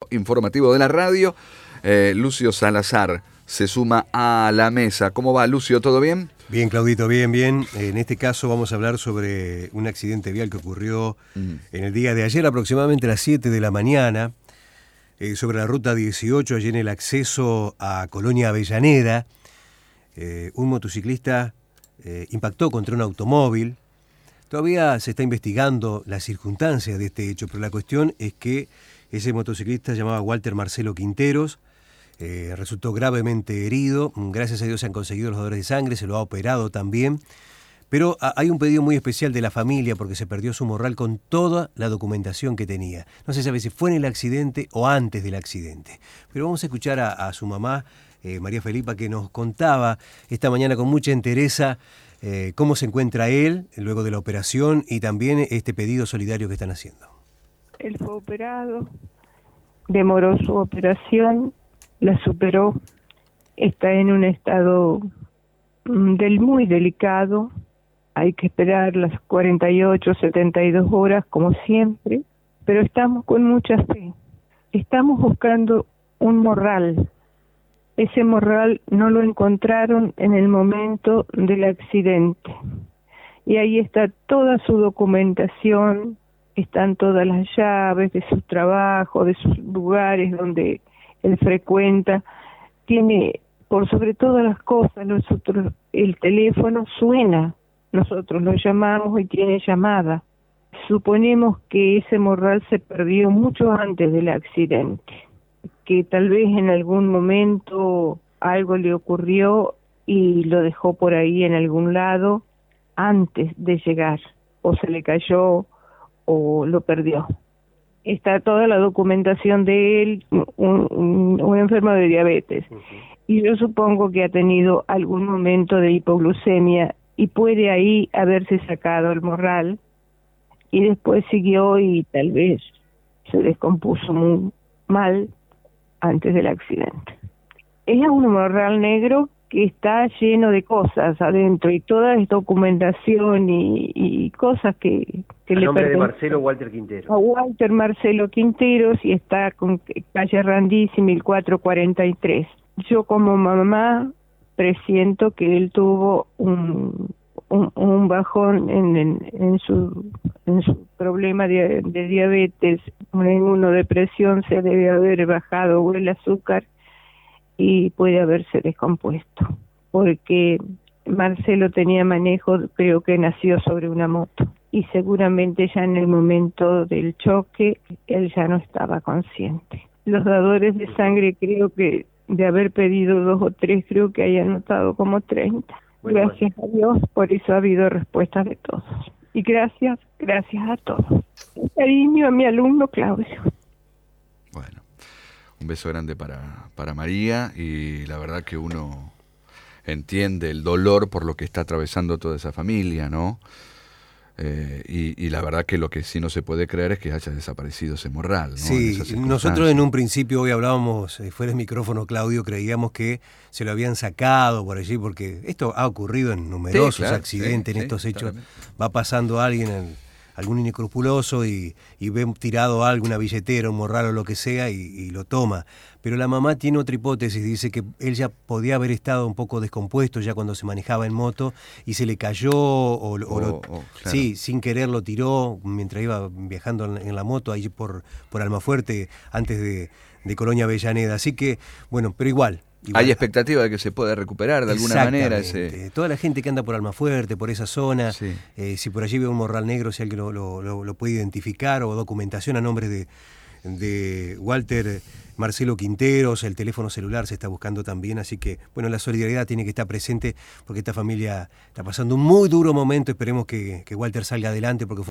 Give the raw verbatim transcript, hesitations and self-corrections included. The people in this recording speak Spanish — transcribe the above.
informativo de la radio. Eh, Lucio Salazar se suma a la mesa. ¿Cómo va, Lucio? ¿Todo bien? Bien, Claudito, bien, bien. En este caso vamos a hablar sobre un accidente vial que ocurrió mm. en el día de ayer, aproximadamente a las siete de la mañana, eh, sobre la ruta dieciocho, allí en el acceso a Colonia Avellaneda. Eh, un motociclista eh, impactó contra un automóvil. Todavía se está investigando las circunstancias de este hecho, pero la cuestión es que ese motociclista se llamaba Walter Marcelo Quinteros, eh, resultó gravemente herido. Gracias a Dios se han conseguido los dadores de sangre, se lo ha operado también. Pero hay un pedido muy especial de la familia porque se perdió su morral con toda la documentación que tenía. No se sabe si fue en el accidente o antes del accidente. Pero vamos a escuchar a, a su mamá, eh, María Felipa, que nos contaba esta mañana con mucha entereza eh, cómo se encuentra él luego de la operación y también este pedido solidario que están haciendo. Él fue operado, demoró su operación, la superó, está en un estado del muy delicado. Hay que esperar las cuarenta y ocho, setenta y dos horas, como siempre, pero estamos con mucha fe. Estamos buscando un morral. Ese morral no lo encontraron en el momento del accidente. Y ahí está toda su documentación, están todas las llaves de su trabajo, de sus lugares donde él frecuenta. Tiene, por sobre todas las cosas, nosotros, el teléfono suena. Nosotros lo llamamos y tiene llamada. Suponemos que ese morral se perdió mucho antes del accidente, que tal vez en algún momento algo le ocurrió y lo dejó por ahí en algún lado antes de llegar, o se le cayó o lo perdió. Está toda la documentación de él, un, un, un enfermo de diabetes, uh-huh. Y yo supongo que ha tenido algún momento de hipoglucemia y puede ahí haberse sacado el morral y después siguió y tal vez se descompuso muy mal antes del accidente. Es un morral negro que está lleno de cosas adentro y toda es documentación y, y cosas que, que le nombre pertenecen. de Marcelo Walter Quinteros. A Walter Marcelo Quinteros y está con calle Randisi mil cuatrocientos cuarenta y tres. Yo como mamá presiento que él tuvo un, un, un bajón en, en, en, su, en su problema de, de diabetes, una inmunodepresión, se debe haber bajado el azúcar y puede haberse descompuesto, porque Marcelo tenía manejo, creo que nació sobre una moto, y seguramente ya en el momento del choque él ya no estaba consciente. Los dadores de sangre creo que de haber pedido dos o tres, creo que hay anotado como treinta. Bueno, gracias bueno. a Dios, por eso ha habido respuestas de todos. Y gracias, gracias a todos. Un cariño a mi alumno Claudio. Bueno, un beso grande para, para María, y la verdad que uno entiende el dolor por lo que está atravesando toda esa familia, ¿no? Eh, y, y la verdad que lo que sí no se puede creer es que haya desaparecido ese morral, ¿no? Sí, nosotros en un principio, hoy hablábamos eh, fuera del micrófono, Claudio, creíamos que se lo habían sacado por allí, porque esto ha ocurrido en numerosos sí, claro, accidentes, sí, en estos sí, hechos. Claramente. Va pasando alguien, en, algún inescrupuloso, y, y ve tirado algo, una billetera, un morral o lo que sea, y, y lo toma. Pero la mamá tiene otra hipótesis, dice que él ya podía haber estado un poco descompuesto ya cuando se manejaba en moto y se le cayó o, o, o lo, oh, claro. sí, sin querer lo tiró mientras iba viajando en, en la moto ahí por, por Almafuerte antes de, de Colonia Avellaneda. Así que, bueno, pero igual. Igual. Hay expectativa de que se pueda recuperar de alguna manera ese... Toda la gente que anda por Almafuerte, por esa zona, sí. eh, si por allí ve un morral negro, si alguien lo, lo, lo, lo puede identificar, o documentación a nombre de, de Walter Marcelo Quinteros, el teléfono celular se está buscando también, así que, bueno, la solidaridad tiene que estar presente porque esta familia está pasando un muy duro momento. Esperemos que, que Walter salga adelante porque fue